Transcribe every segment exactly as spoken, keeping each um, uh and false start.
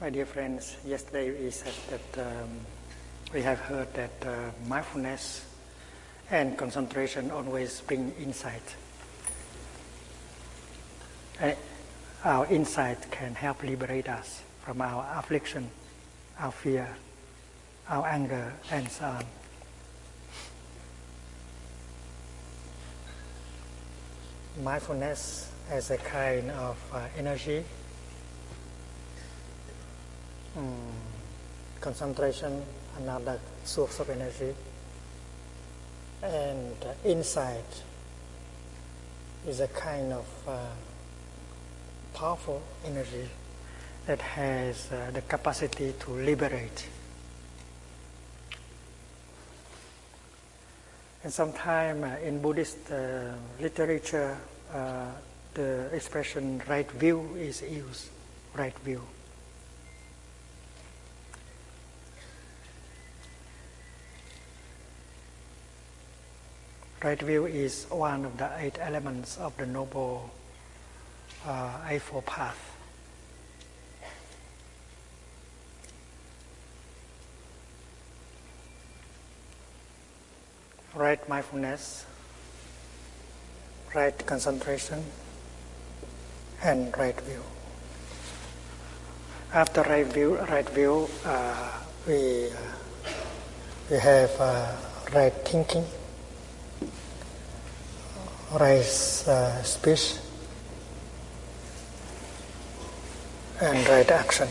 My dear friends, yesterday we said that um, we have heard that uh, mindfulness and concentration always bring insight. And our insight can help liberate us from our affliction, our fear, our anger, and so on. Mindfulness as a kind of uh, energy, mm, concentration, another source of energy, and uh, insight is a kind of uh, powerful energy that has uh, the capacity to liberate. And sometimes uh, in Buddhist uh, literature, uh, the expression right view is used, right view. Right view is one of the eight elements of the Noble uh, Eightfold Path. Right mindfulness, right concentration, and right view. After right view, right view, uh, we uh, we have uh, right thinking, right uh, speech, and right action.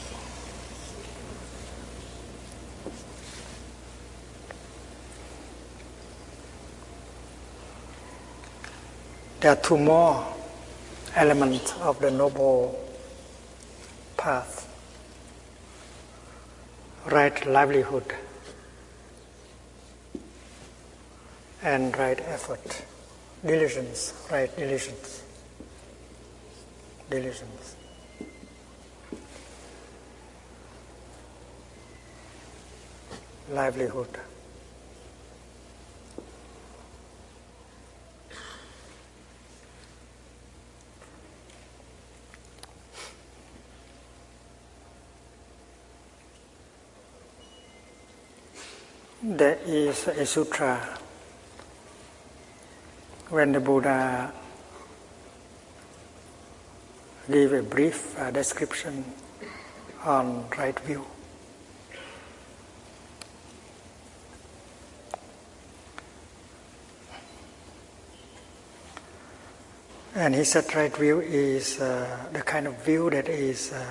There are two more elements of the Noble Path. Right livelihood and right effort. Diligence, right diligence. Diligence. Livelihood. There is a sutra when the Buddha gave a brief uh, description on right view. And he said right view is uh, the kind of view that is uh,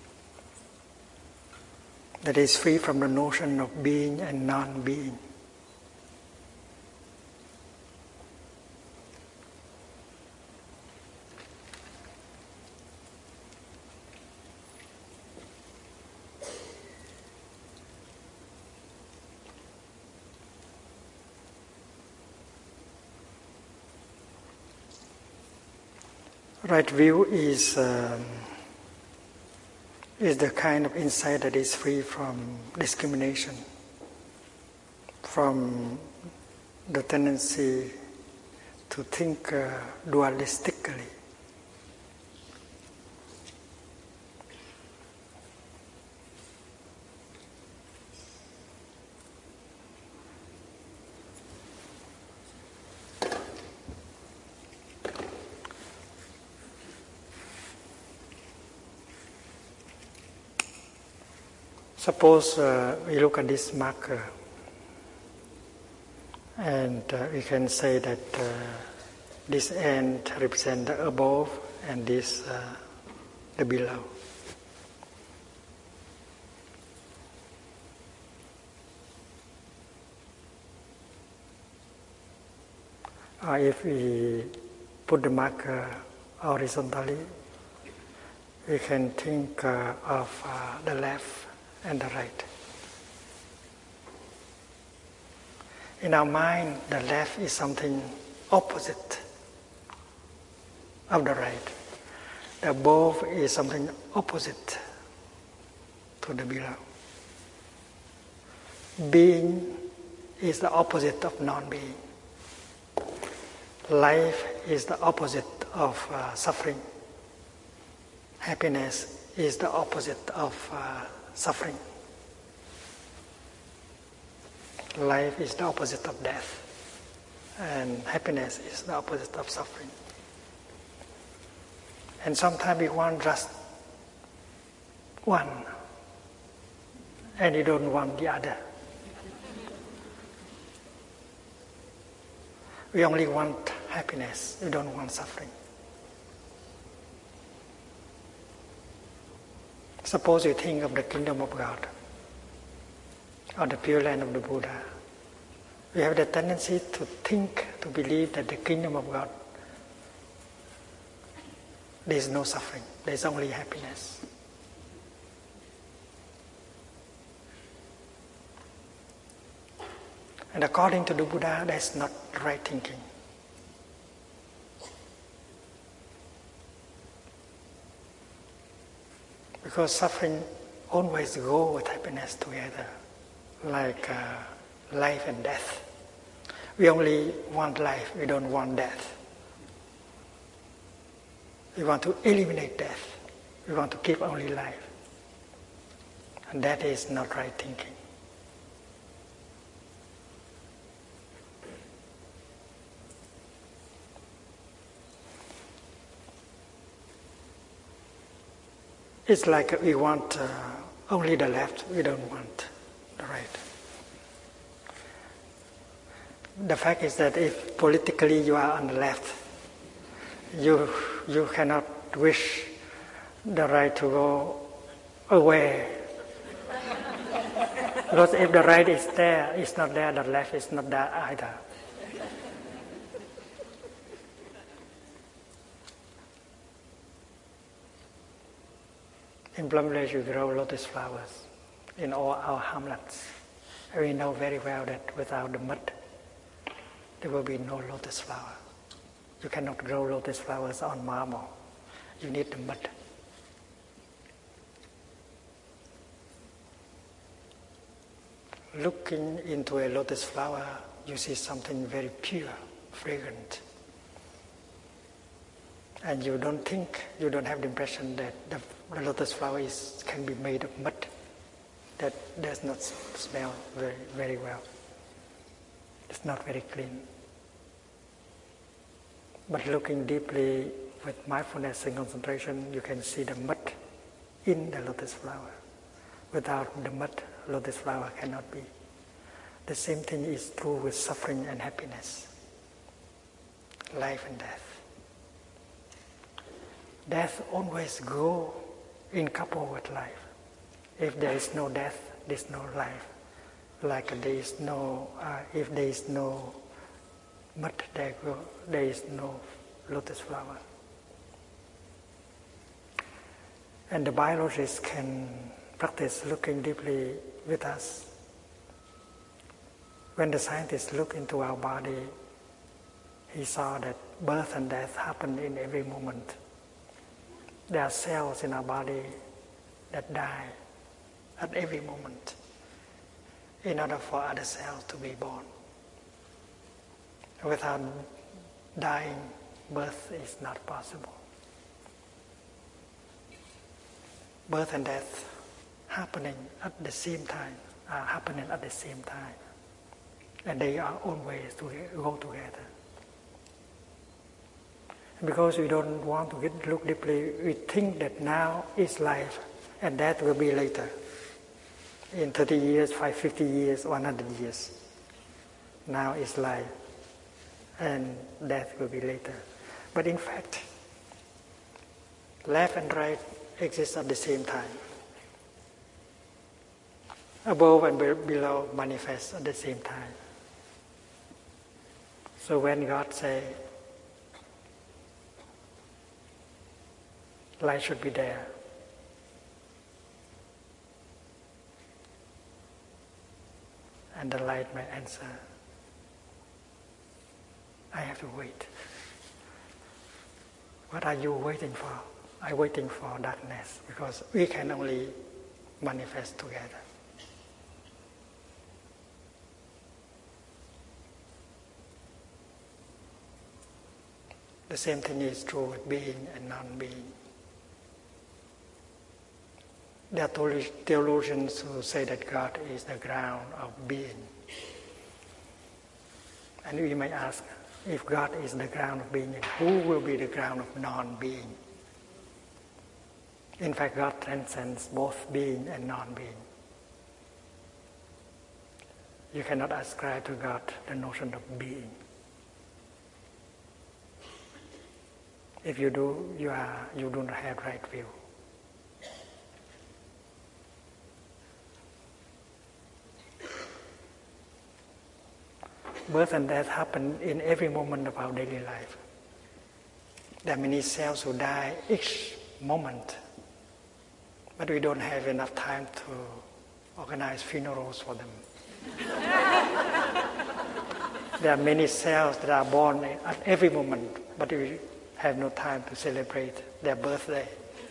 that is free from the notion of being and non-being. Right view is um, is the kind of insight that is free from discrimination, from the tendency to think uh, dualistically. Suppose uh, we look at this marker and uh, we can say that uh, this end represents the above and this uh, the below. Or if we put the marker horizontally, we can think uh, of uh, the left and the right. In our mind, the left is something opposite of the right. The above is something opposite to the below. Being is the opposite of non-being. Life is the opposite of uh, suffering. Happiness is the opposite of uh, suffering. Life is the opposite of death, and happiness is the opposite of suffering. And sometimes you want just one, and you don't want the other. We only want happiness, we don't want suffering. Suppose you think of the kingdom of God, or the Pure Land of the Buddha. We have the tendency to think, to believe that the kingdom of God, there is no suffering, there is only happiness. And according to the Buddha, that's not right thinking. Because suffering always go with happiness together, like uh, life and death. We only want life, we don't want death. We want to eliminate death. We want to keep only life. And that is not right thinking. It's like we want uh, only the left, we don't want the right. The fact is that if politically you are on the left, you, you cannot wish the right to go away. Because if the right is there, it's not there, the left is not there either. In Plum Village, we grow lotus flowers in all our hamlets. And we know very well that without the mud, there will be no lotus flower. You cannot grow lotus flowers on marble. You need the mud. Looking into a lotus flower, you see something very pure, fragrant. And you don't think, you don't have the impression that the, the lotus flower is, can be made of mud. That does not smell very, very well. It's not very clean. But looking deeply with mindfulness and concentration, you can see the mud in the lotus flower. Without the mud, lotus flower cannot be. The same thing is true with suffering and happiness, life and death. Death always go in couple with life. If there is no death, there is no life. Like there is no, uh, if there is no mud, there, go, there is no lotus flower. And the biologists can practice looking deeply with us. When the scientists look into our body, he saw that birth and death happen in every moment. There are cells in our body that die at every moment in order for other cells to be born. Without dying, birth is not possible. Birth and death happening at the same time, are happening at the same time. And they are always to go together. Because we don't want to get, look deeply, we think that now is life and that will be later. In thirty years, five, fifty years, one hundred years. Now is life and death will be later. But in fact, left and right exist at the same time. Above and below manifest at the same time. So when God say, light should be there, and the light may answer, I have to wait. What are you waiting for? I'm waiting for darkness, because we can only manifest together. The same thing is true with being and non-being. There are theologians who say that God is the ground of being. And we may ask, if God is the ground of being, who will be the ground of non-being? In fact, God transcends both being and non-being. You cannot ascribe to God the notion of being. If you do, you are you do not have right view. Birth and death happen in every moment of our daily life. There are many cells who die each moment, but we don't have enough time to organize funerals for them. There are many cells that are born at every moment, but we have no time to celebrate their birthday.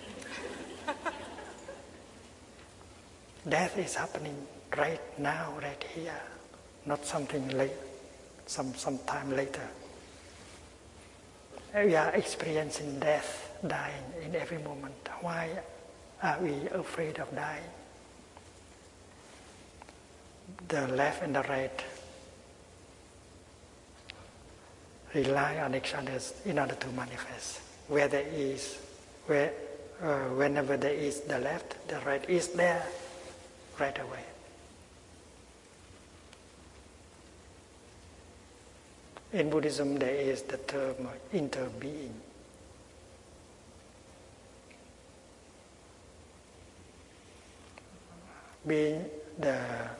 Death is happening right now, right here, not something late, some sometime later. We are experiencing death, dying in every moment. Why are we afraid of dying? The left and the right rely on each other in order to manifest. Where there is, where, uh, whenever there is the left, the right is there right away. In Buddhism, there is the term interbeing. Being the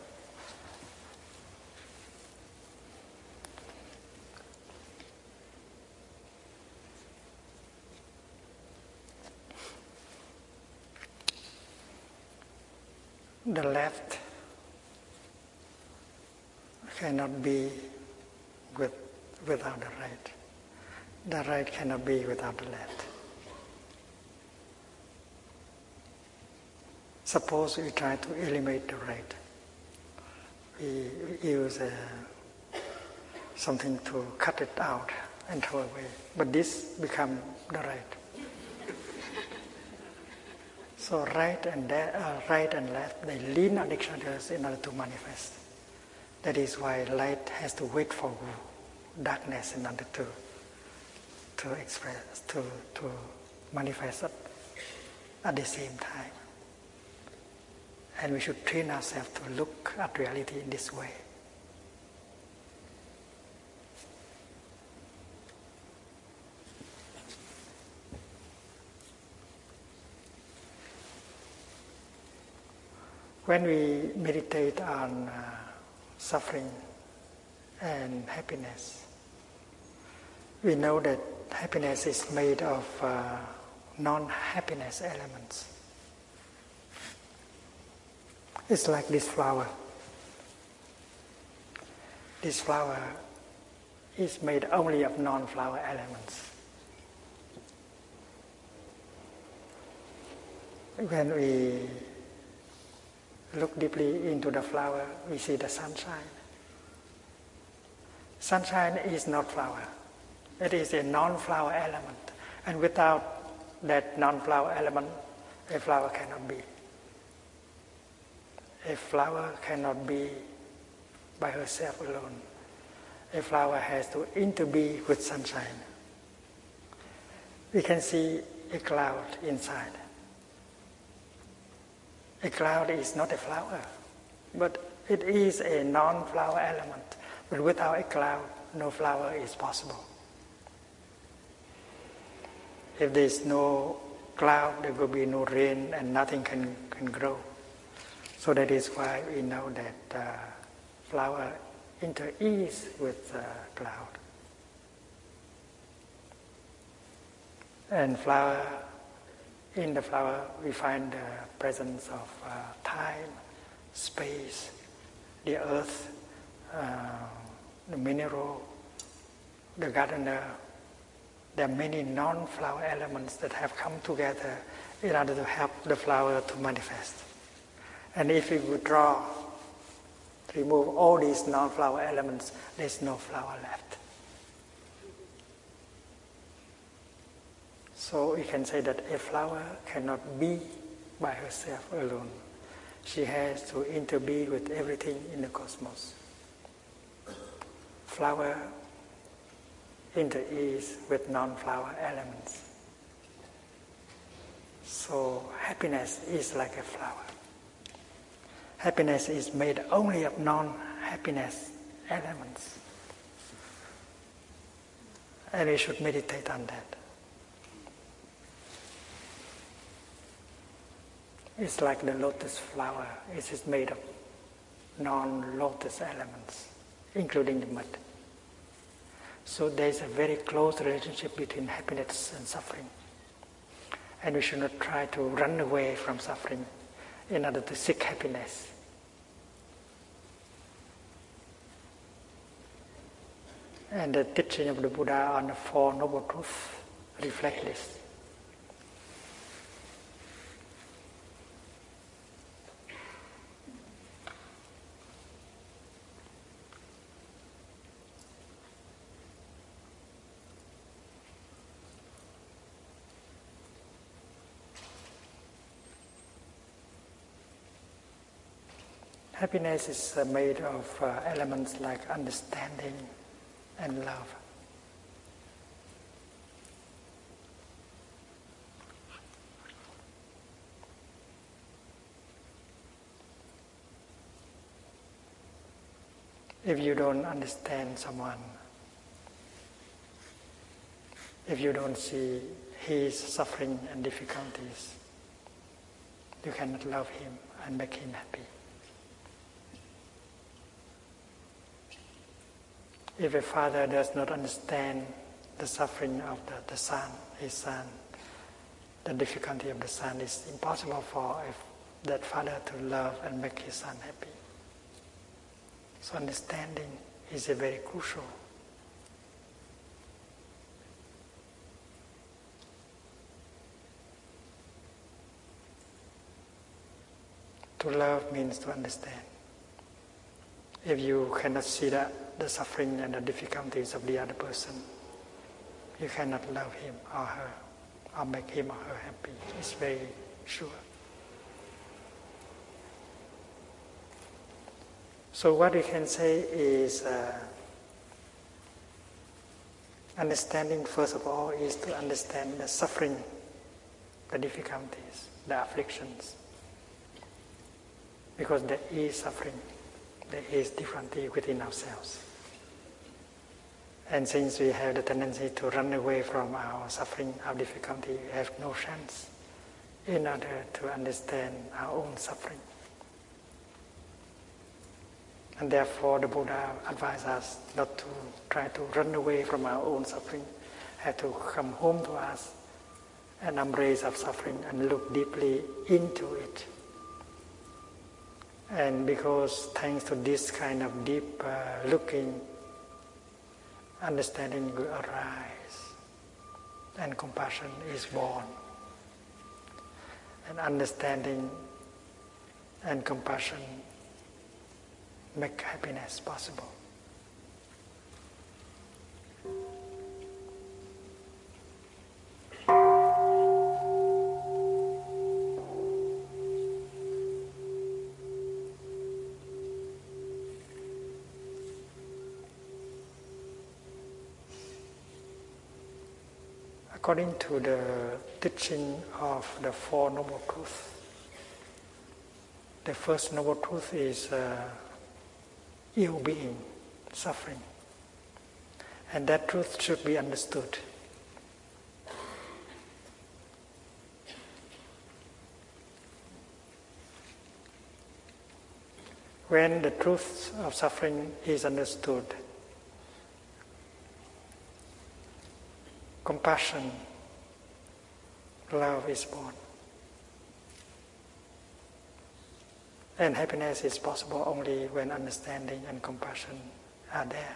The left cannot be with, without the right. The right cannot be without the left. Suppose we try to eliminate the right. We, we use uh, something to cut it out and throw away. But this becomes the right. So right and de- uh, right and left, they lean on each other in order to manifest. That is why light has to wait for darkness in order to to express, to to manifest at, at the same time. And we should train ourselves to look at reality in this way. When we meditate on uh, suffering and happiness, we know that happiness is made of uh, non-happiness elements. It's like this flower. This flower is made only of non-flower elements. When we look deeply into the flower, we see the sunshine. Sunshine is not flower. It is a non-flower element. And without that non-flower element, a flower cannot be. A flower cannot be by herself alone. A flower has to interbe with sunshine. We can see a cloud inside. A cloud is not a flower, but it is a non-flower element. But without a cloud, no flower is possible. If there is no cloud, there will be no rain and nothing can, can grow. So that is why we know that uh, flower inter-ease with uh, cloud. And flower, in the flower we find the presence of uh, time, space, the earth, uh, the mineral, the gardener. There are many non-flower elements that have come together in order to help the flower to manifest. And if we withdraw, remove all these non-flower elements, there's no flower left. So we can say that a flower cannot be by herself alone. She has to interbe with everything in the cosmos. Flower interease with non-flower elements. So happiness is like a flower. Happiness is made only of non-happiness elements. And we should meditate on that. It's like the lotus flower. It is made of non-lotus elements, including the mud. So there is a very close relationship between happiness and suffering. And we should not try to run away from suffering in order to seek happiness. And the teaching of the Buddha on the Four Noble Truths reflect this. Happiness is uh, made of uh, elements like understanding and love. If you don't understand someone, if you don't see his suffering and difficulties, you cannot love him and make him happy. If a father does not understand the suffering of the, the son, his son, the difficulty of the son, it's impossible for if that father to love and make his son happy. So understanding is a very crucial. To love means to understand. If you cannot see that the suffering and the difficulties of the other person, you cannot love him or her or make him or her happy. It's very sure. So what we can say is uh, understanding, first of all, is to understand the suffering, the difficulties, the afflictions. Because there is suffering, there is difficulty within ourselves. And since we have the tendency to run away from our suffering, our difficulty, we have no chance in order to understand our own suffering. And therefore the Buddha advised us not to try to run away from our own suffering, have to come home to us and embrace our suffering and look deeply into it. And because thanks to this kind of deep uh, looking, understanding will arise and compassion is born. And understanding and compassion make happiness possible. According to the teaching of the Four Noble Truths, the first Noble Truth is uh, ill-being, suffering. And that truth should be understood. When the truth of suffering is understood, compassion, love is born. And happiness is possible only when understanding and compassion are there.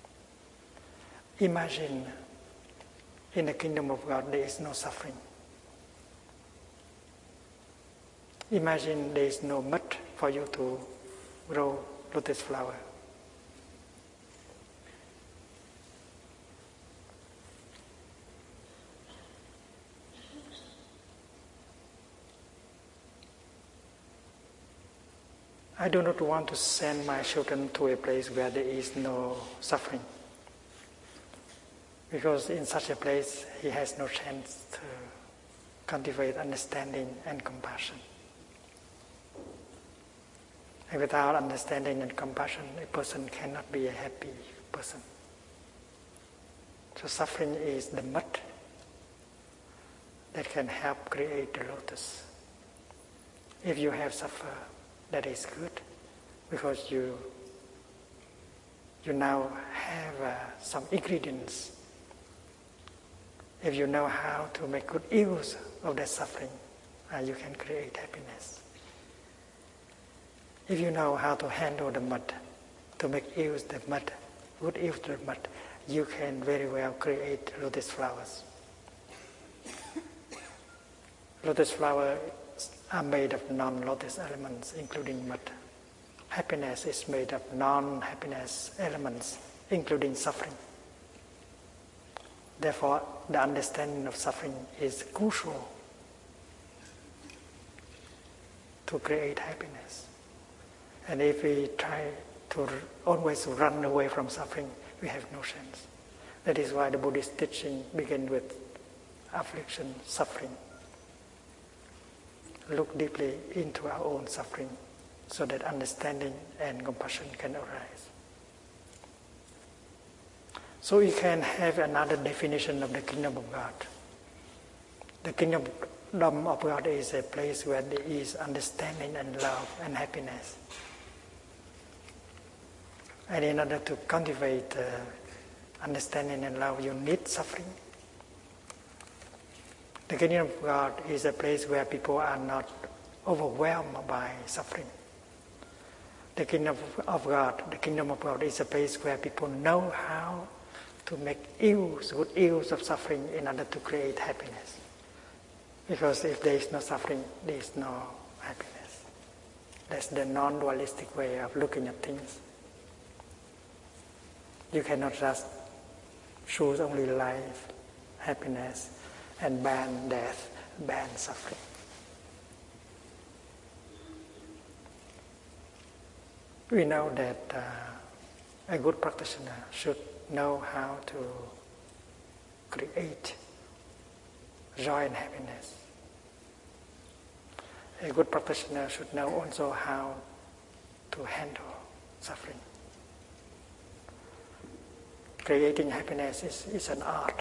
Imagine in the kingdom of God there is no suffering. Imagine there is no mud for you to grow lotus flower. I do not want to send my children to a place where there is no suffering, because in such a place he has no chance to cultivate understanding and compassion. And without understanding and compassion, a person cannot be a happy person. So suffering is the mud that can help create the lotus. If you have suffer, that is good, because you you now have uh, some ingredients. If you know how to make good use of that suffering, uh, you can create happiness. If you know how to handle the mud, to make use of the mud, good use of the mud, you can very well create lotus flowers. Lotus flowers are made of non-lotus elements, including mud. Happiness is made of non-happiness elements, including suffering. Therefore, the understanding of suffering is crucial to create happiness. And if we try to always run away from suffering, we have no chance. That is why the Buddhist teaching begins with affliction, suffering. Look deeply into our own suffering so that understanding and compassion can arise. So we can have another definition of the kingdom of God. The kingdom of God is a place where there is understanding and love and happiness. And in order to cultivate uh, understanding and love, you need suffering. The kingdom of God is a place where people are not overwhelmed by suffering. The kingdom of God, the kingdom of God is a place where people know how to make use, good use of suffering in order to create happiness. Because if there is no suffering, there is no happiness. That's the non-dualistic way of looking at things. You cannot just choose only life, happiness, and ban death, ban suffering. We know that uh, a good practitioner should know how to create joy and happiness. A good practitioner should know also how to handle suffering. Creating happiness is, is an art.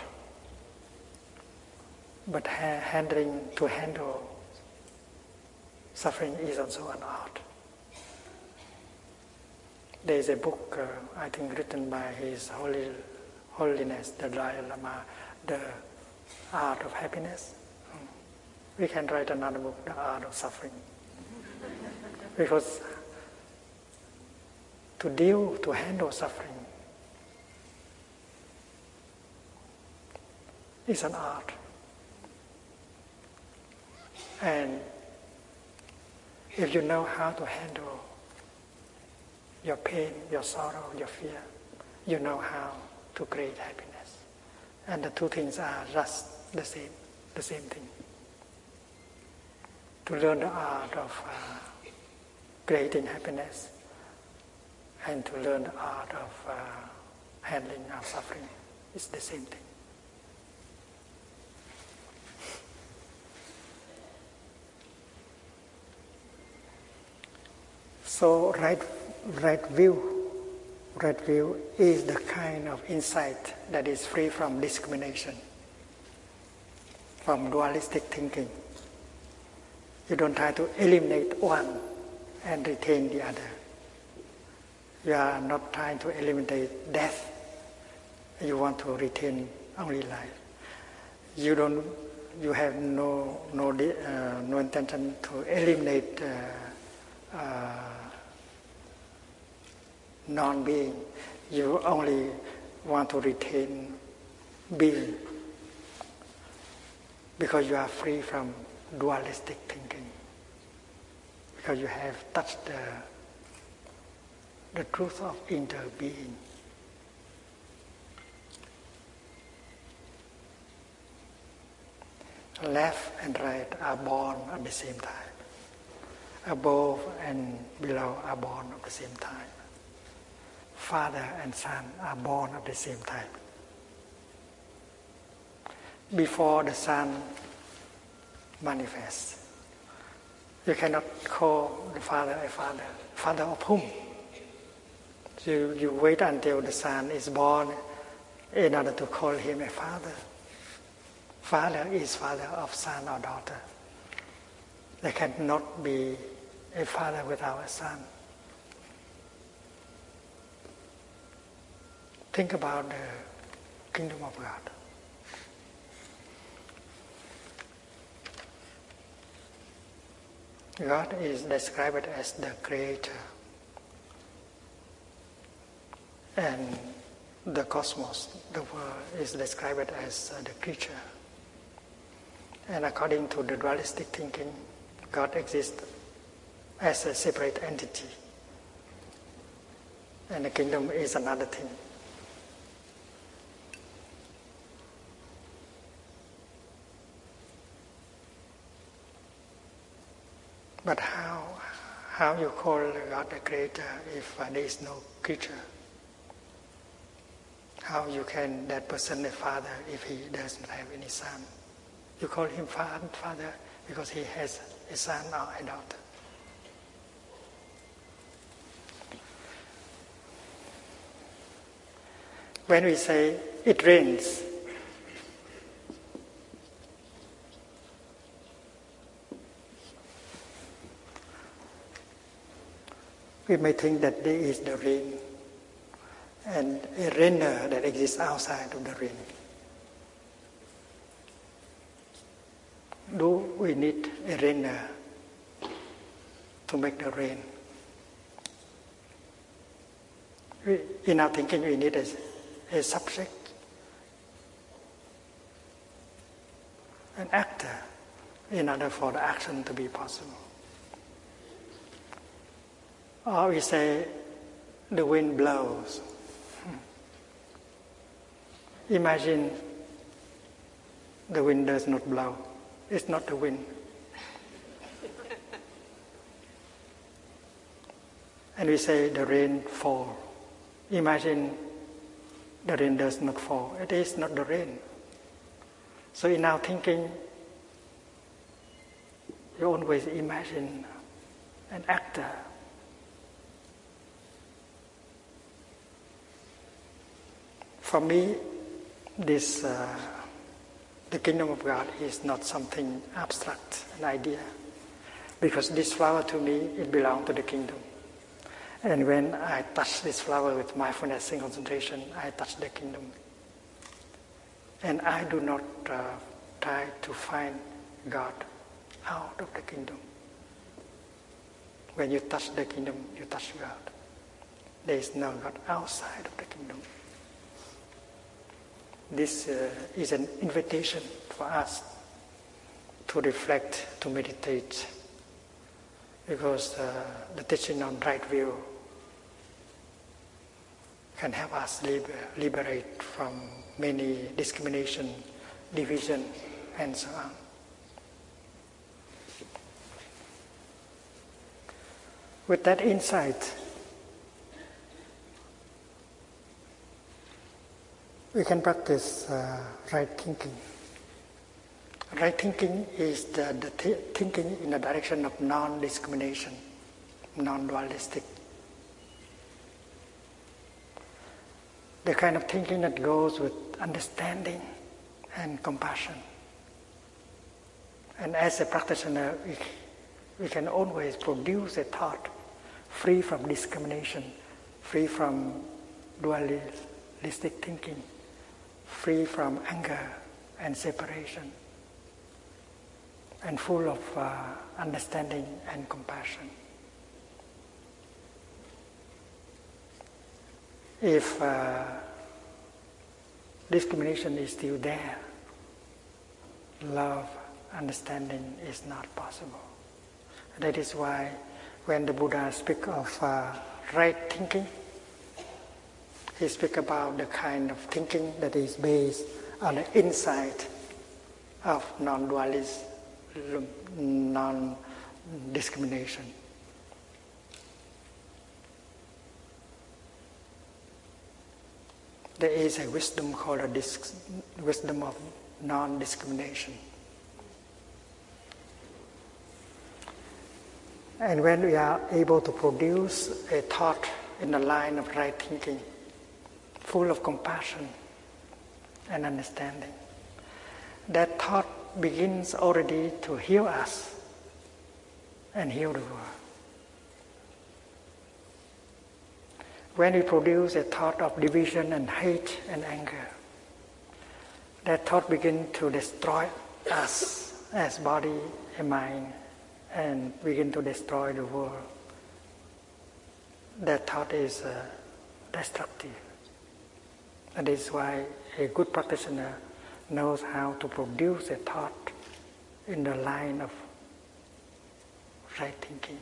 But ha- handling, to handle suffering is also an art. There is a book, uh, I think, written by His Holy Holiness, the Dalai Lama, The Art of Happiness. We can write another book, The Art of Suffering. Because to deal, to handle suffering is an art. And if you know how to handle your pain, your sorrow, your fear, you know how to create happiness. And the two things are just the same, the same thing. To learn the art of uh, creating happiness and to learn the art of uh, handling our suffering is the same thing. So right, right view, right view is the kind of insight that is free from discrimination, from dualistic thinking. You don't try to eliminate one and retain the other. You are not trying to eliminate death. You want to retain only life. You don't. You have no no uh, no intention to eliminate uh, uh, non-being. You only want to retain being, because you are free from dualistic thinking, because you have touched the, the truth of inter-being. Left and right are born at the same time. above and below are born at the same time. Father and Son are born at the same time. Before the Son manifests, you cannot call the Father a Father. Father of whom? So you, you wait until the Son is born in order to call him a Father. Father is Father of Son or daughter. There cannot be a Father without a Son. Think about the kingdom of God. God is described as the creator, and the cosmos, the world, is described as the creature. And according to the dualistic thinking, God exists as a separate entity, and the kingdom is another thing. But how, how you call God a creator if uh, there is no creature? How you can that person a father if he doesn't have any son? You call him father because he has a son or a daughter. When we say it rains, we may think that there is the rain and a rainer that exists outside of the rain. Do we need a rainer to make the rain? We, in our thinking, we need a, a subject, an actor, in order for the action to be possible. Or we say, the wind blows. Imagine the wind does not blow. It's not the wind. And we say the rain fall. Imagine the rain does not fall. It is not the rain. So in our thinking, you always imagine an actor. For me, this uh, the kingdom of God is not something abstract, an idea, because this flower to me, it belongs to the kingdom. And when I touch this flower with mindfulness and concentration, I touch the kingdom. And I do not uh, try to find God out of the kingdom. When you touch the kingdom, you touch God. There is no God outside of the kingdom. This uh, is an invitation for us to reflect, to meditate, because uh, the teaching on right view can help us liber liberate from many discrimination, division, and so on. With that insight, we can practice uh, right thinking. Right thinking is the, the th thinking in the direction of non-discrimination, non-dualistic. The kind of thinking that goes with understanding and compassion. And as a practitioner, we, we can always produce a thought free from discrimination, free from dualistic thinking, free from anger and separation, and full of uh, understanding and compassion. If uh, discrimination is still there, love, understanding is not possible. That is why when the Buddha speaks of uh, right thinking, he speaks about the kind of thinking that is based on the insight of non-dualism, non discrimination. There is a wisdom called a dis- wisdom of non-discrimination. And when we are able to produce a thought in the line of right thinking, full of compassion and understanding, that thought begins already to heal us and heal the world. When we produce a thought of division and hate and anger, that thought begins to destroy us as body and mind and begin to destroy the world. That thought is uh, destructive. And this is why a good practitioner knows how to produce a thought in the line of right thinking.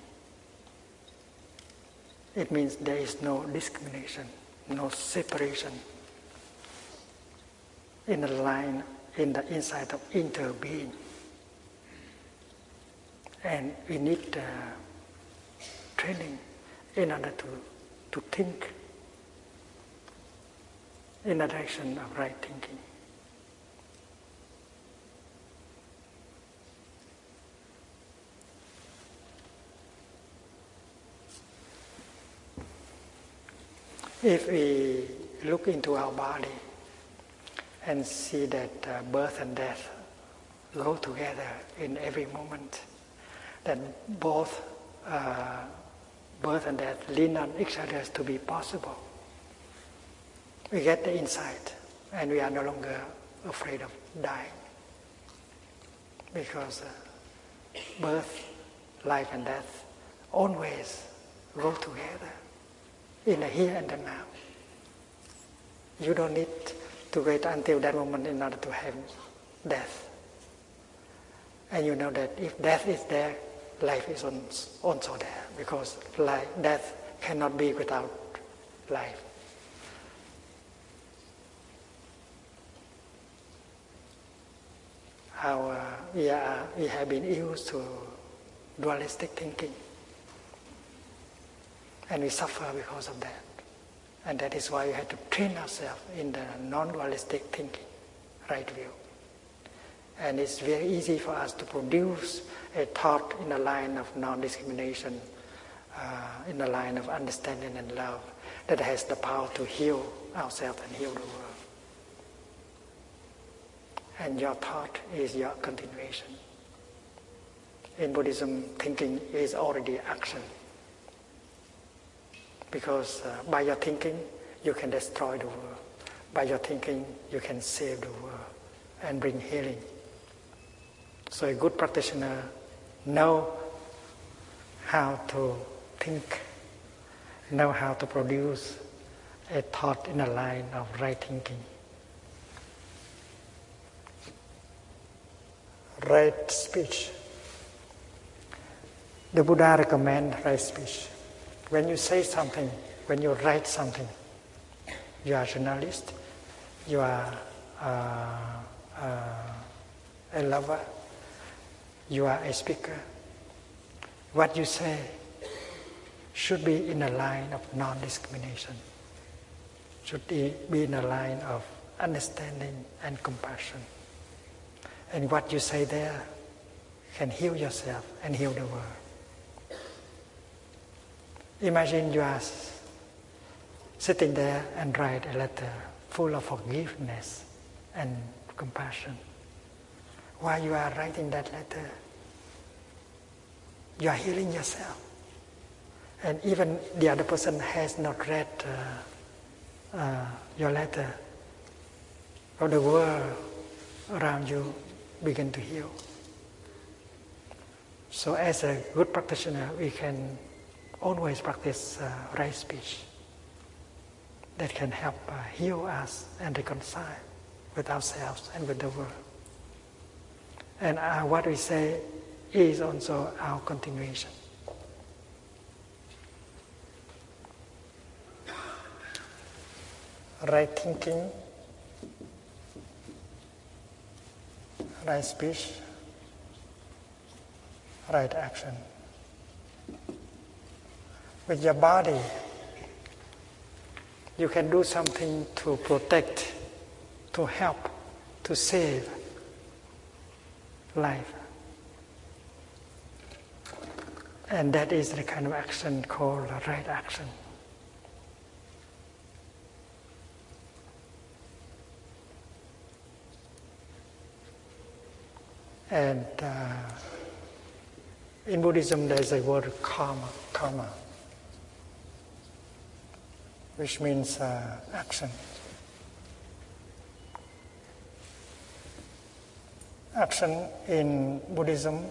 It means there is no discrimination, no separation in the line, in the inside of interbeing. And we need uh, training in order to, to think in the direction of right thinking. If we look into our body and see that uh, birth and death go together in every moment, that both uh, birth and death lean on each other to be possible, we get the insight and we are no longer afraid of dying. Because uh, birth, life and death always go together in the here and the now. You don't need to wait until that moment in order to have death. And you know that if death is there, life is also there, because life, death cannot be without life. Our, we, are, we have been used to dualistic thinking, and we suffer because of that. And that is why we have to train ourselves in the non-dualistic thinking, right view. And it's very easy for us to produce a thought in the line of non-discrimination, uh, in the line of understanding and love, that has the power to heal ourselves and heal the world. And your thought is your continuation. In Buddhism, thinking is already action. Because uh, by your thinking, you can destroy the world. By your thinking, you can save the world and bring healing. So a good practitioner knows how to think, know how to produce a thought in a line of right thinking. Right speech. The Buddha recommends right speech. When you say something, when you write something, you are a journalist, you are uh, uh, a lover, you are a speaker. What you say should be in a line of non-discrimination, should be in a line of understanding and compassion. And what you say there can heal yourself and heal the world. Imagine you are sitting there and write a letter full of forgiveness and compassion. While you are writing that letter, you are healing yourself. And even the other person has not read uh, uh, your letter, or the world around you begin to heal. So as a good practitioner, we can always practice uh, right speech that can help uh, heal us and reconcile with ourselves and with the world. And uh, what we say is also our continuation. Right thinking, right speech, right action. With your body, you can do something to protect, to help, to save life. And that is the kind of action called right action. And uh, in Buddhism, there is a word karma, karma, which means uh, action. Action in Buddhism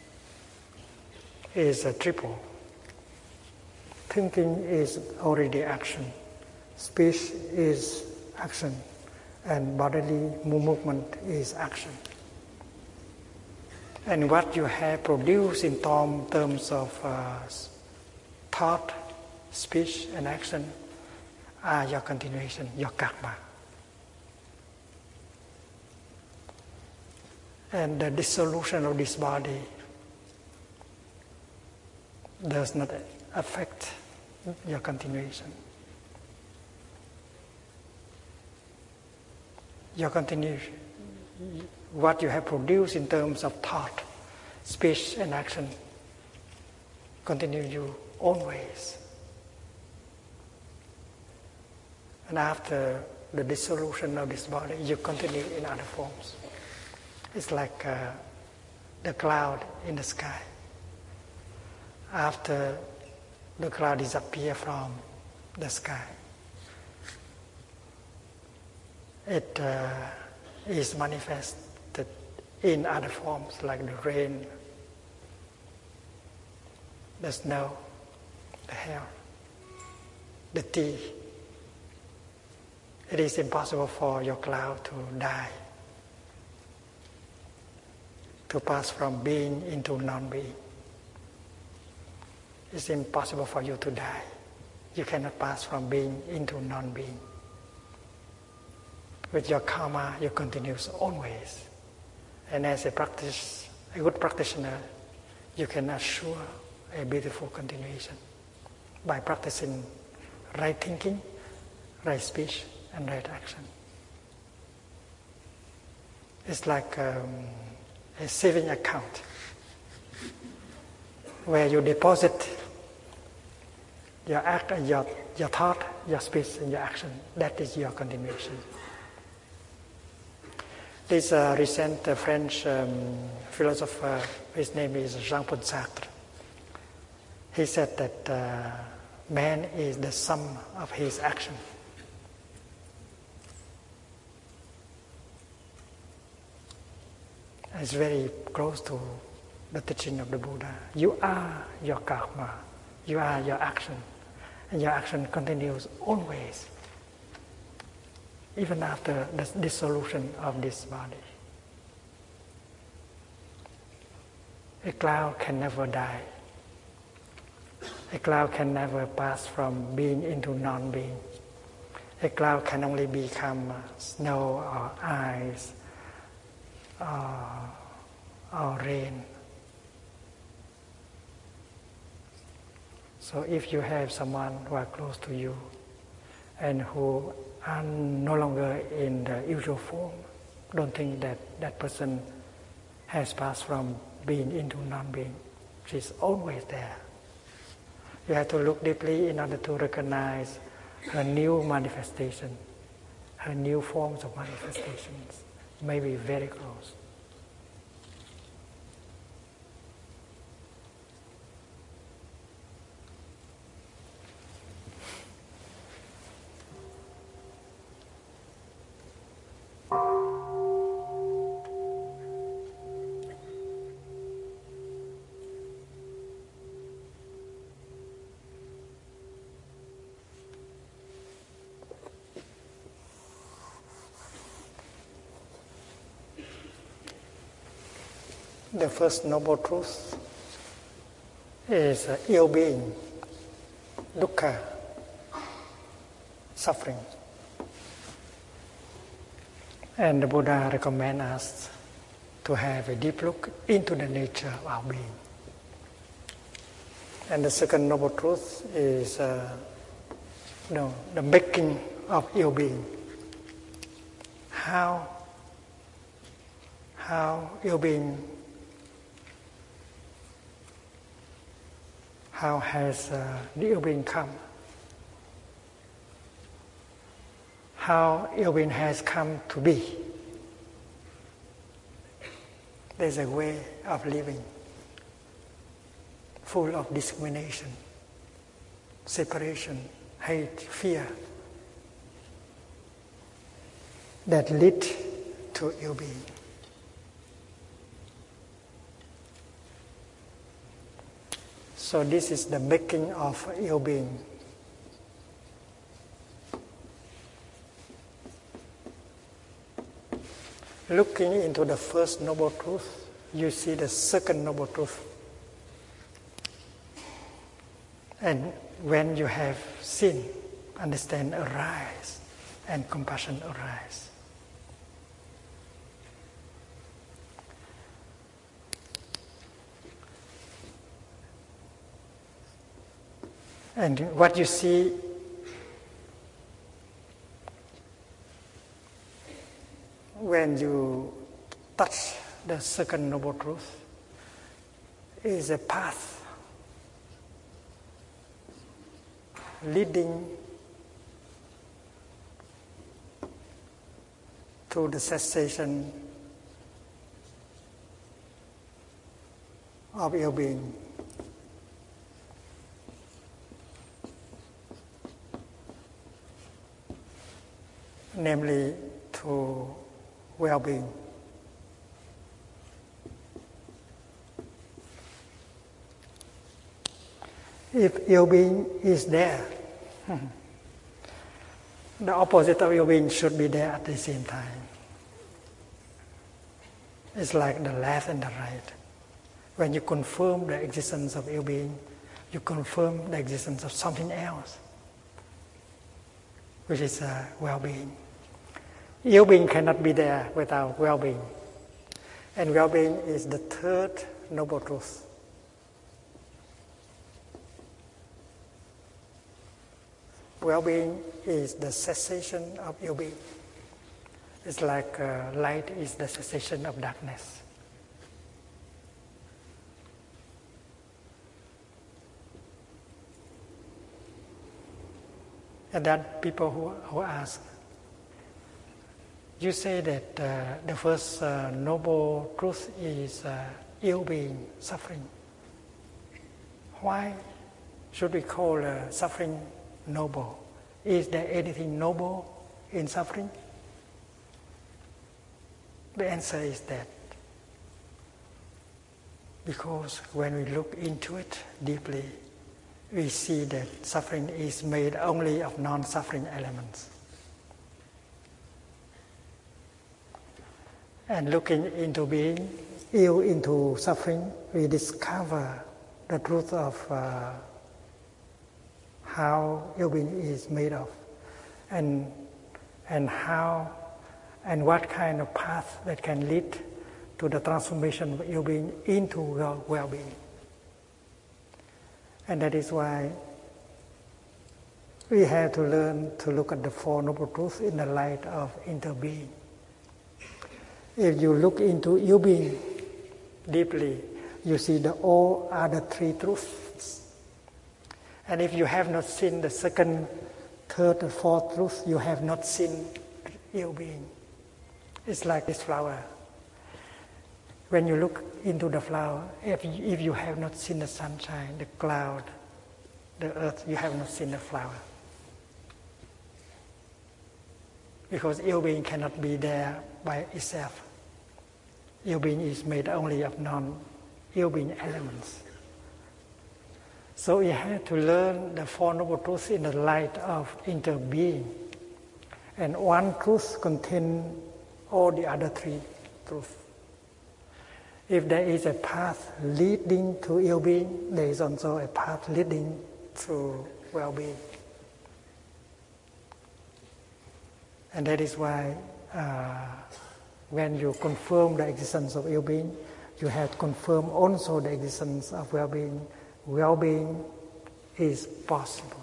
is a triple. Thinking is already action. Speech is action. And bodily movement is action. And what you have produced in terms of uh, thought, speech, and action are your continuation, your karma. And the dissolution of this body does not affect your continuation. Your continuation, what you have produced in terms of thought, speech, and action, continue you always. And after the dissolution of this body, you continue in other forms. It's like uh, the cloud in the sky. After the cloud disappears from the sky, it uh, is manifested in other forms like the rain, the snow, the hail, the tea. It is impossible for your cloud to die, to pass from being into non-being. It's impossible for you to die. You cannot pass from being into non-being. With your karma, you continue always. And as a practice, a good practitioner, you can assure a beautiful continuation by practicing right thinking, right speech, and right action. It's like um, a saving account where you deposit your act, your, your thought, your speech, and your action. That is your continuation. This uh, recent uh, French um, philosopher, his name is Jean-Paul Sartre, he said that uh, man is the sum of his action. It's very close to the teaching of the Buddha. You are your karma. You are your action. And your action continues always, even after the dissolution of this body. A cloud can never die. A cloud can never pass from being into non-being. A cloud can only become snow or ice or, or rain. So if you have someone who are close to you and who are no longer in the usual form, don't think that that person has passed from being into non-being. She's always there. You have to look deeply in order to recognize her new manifestation, her new forms of manifestations, may be very close. The first noble truth is uh, ill-being, dukkha, suffering. And the Buddha recommends us to have a deep look into the nature of our being. And the second noble truth is uh, you know, the making of ill-being. How, how ill-being, how has uh, the ill-being come? How ill-being has come to be? There's a way of living full of discrimination, separation, hate, fear that lead to ill-being. So this is the making of ill-being. Looking into the first noble truth, you see the second noble truth. And when you have sin, understand arise and compassion arise. And what you see when you touch the second noble truth is a path leading to the cessation of ill-being. Namely, to well-being. If ill-being is there, the opposite of ill-being should be there at the same time. It's like the left and the right. When you confirm the existence of ill-being, you confirm the existence of something else, which is uh, well-being. Ill-being cannot be there without well-being. And well-being is the third noble truth. Well-being is the cessation of ill-being. It's like uh, light is the cessation of darkness. And that people who, who ask, you say that uh, the first uh, noble truth is uh, ill-being, suffering. Why should we call uh, suffering noble? Is there anything noble in suffering? The answer is that because when we look into it deeply, we see that suffering is made only of non-suffering elements. And looking into being, ill into suffering, we discover the truth of uh, how ill-being is made of, and and how and what kind of path that can lead to the transformation of ill-being into well-being. And that is why we have to learn to look at the Four Noble Truths in the light of interbeing. If you look into ill-being deeply, you see the all other three truths. And if you have not seen the second, third, and fourth truth, you have not seen ill-being. It's like this flower. When you look into the flower, if you, if you have not seen the sunshine, the cloud, the earth, you have not seen the flower. Because ill-being cannot be there by itself. Ill-being is made only of non-ill-being elements. So we have to learn the Four Noble Truths in the light of interbeing. And one truth contains all the other three truths. If there is a path leading to ill-being, there is also a path leading to well-being. And that is why uh, when you confirm the existence of ill-being, you have to confirm also the existence of well-being well-being is possible.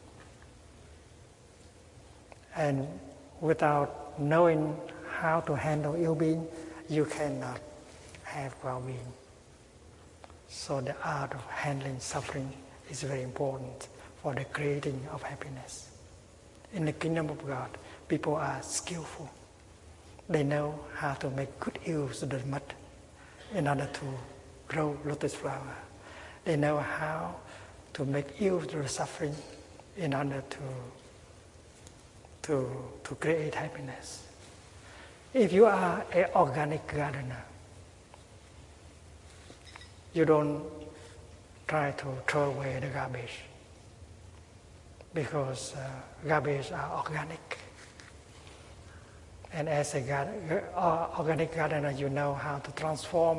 And without knowing how to handle ill-being, you cannot have well-being. So the art of handling suffering is very important for the creating of happiness. In the kingdom of God, people are skillful. They know how to make good use of the mud in order to grow lotus flower. They know how to make use of the suffering in order to, to, to create happiness. If you are an organic gardener, you don't try to throw away the garbage, because uh, garbage are organic. And as a gar- uh, organic gardener, you know how to transform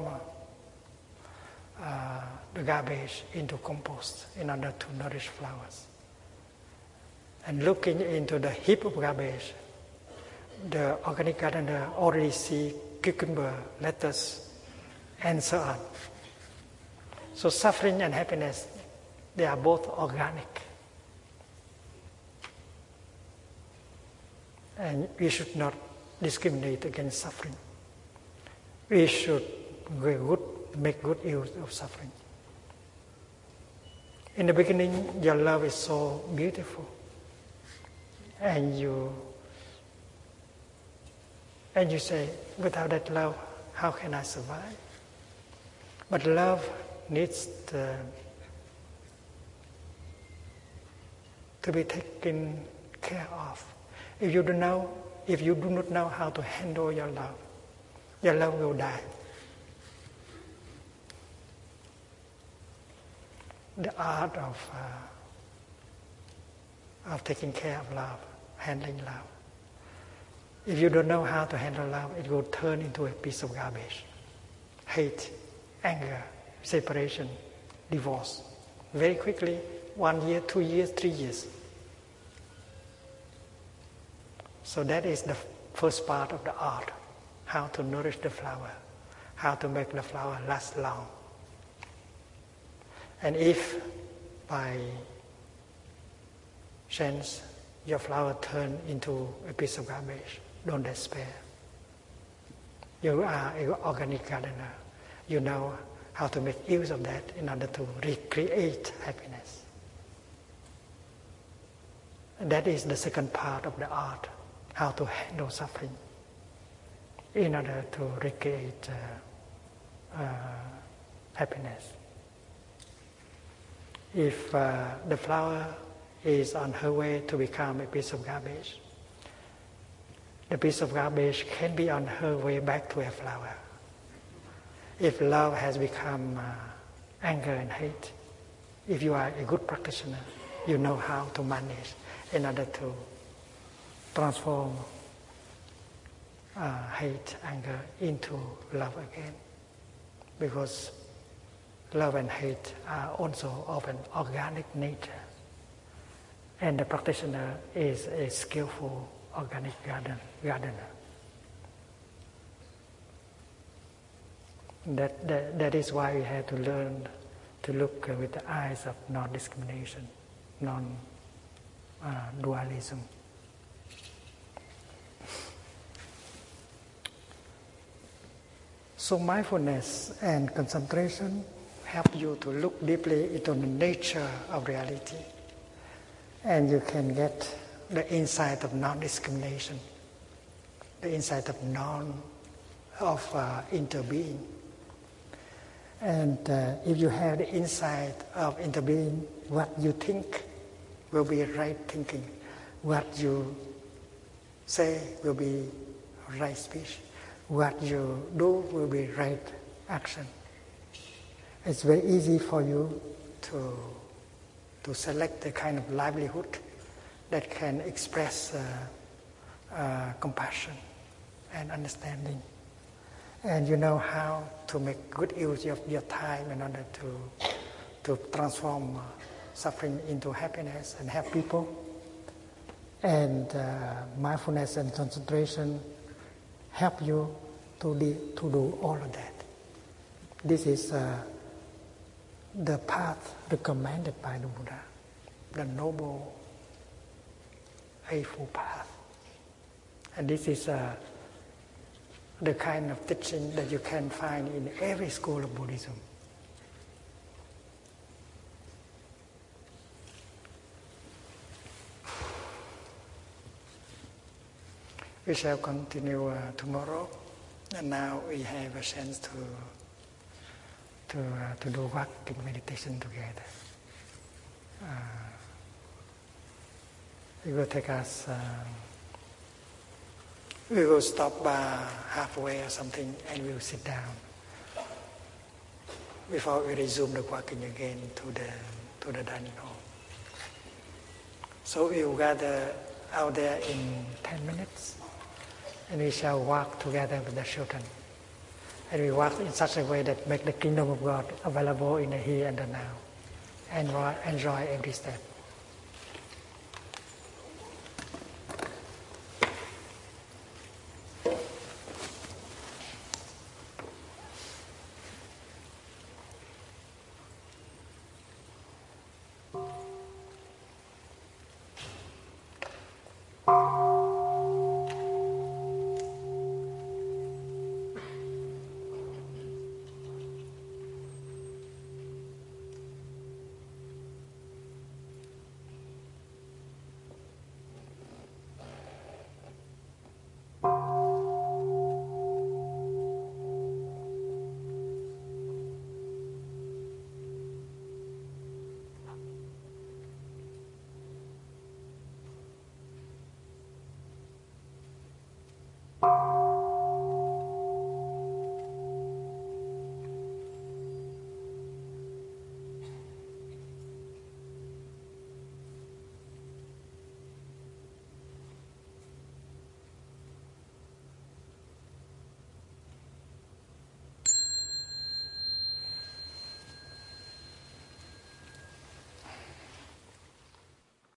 uh, the garbage into compost in order to nourish flowers. And looking into the heap of garbage, the organic gardener already see cucumber, lettuce, and so on. So suffering and happiness, they are both organic. And we should not discriminate against suffering. We should good, make good use of suffering. In the beginning, your love is so beautiful, and you and you say, without that love, how can I survive? But love needs to, to be taken care of. If you don't know, if you do not know how to handle your love, your love will die. The art of uh, of taking care of love, handling love. If you don't know how to handle love, it will turn into a piece of garbage. Hate, anger, separation, divorce. Very quickly, one year, two years, three years. So that is the first part of the art, how to nourish the flower, how to make the flower last long. And if by chance your flower turn into a piece of garbage, don't despair. You are an organic gardener. You know how to make use of that in order to recreate happiness. And that is the second part of the art, how to handle suffering in order to recreate uh, uh, happiness. If uh, the flower is on her way to become a piece of garbage, the piece of garbage can be on her way back to a flower. If love has become uh, anger and hate, if you are a good practitioner, you know how to manage in order to transform uh, hate, anger into love again. Because love and hate are also of an organic nature. And the practitioner is a skillful organic garden, gardener. That, that, that is why we have to learn to look uh, with the eyes of non-discrimination, non-dualism. So mindfulness and concentration help you to look deeply into the nature of reality, and you can get the insight of non-discrimination, the insight of non of uh, interbeing. And uh, if you have the insight of interbeing, what you think will be right thinking, what you say will be right speech, what you do will be right action. It's very easy for you to, to select the kind of livelihood that can express uh, uh, compassion and understanding. And you know how to make good use of your time in order to, to transform uh, suffering into happiness and help people. And uh, mindfulness and concentration help you to, de- to do all of that. This is uh, the path recommended by the Buddha, the Noble Eightfold Path. And this is uh, the kind of teaching that you can find in every school of Buddhism. We shall continue uh, tomorrow, and now we have a chance to to uh, to do walking meditation together. Uh, it will take us. Uh, we will stop by halfway or something, and we will sit down before we resume the walking again to the to the dining hall. So we will gather out there in ten minutes. And we shall walk together with the children. And we walk in such a way that make the kingdom of God available in the here and the now. And enjoy every step.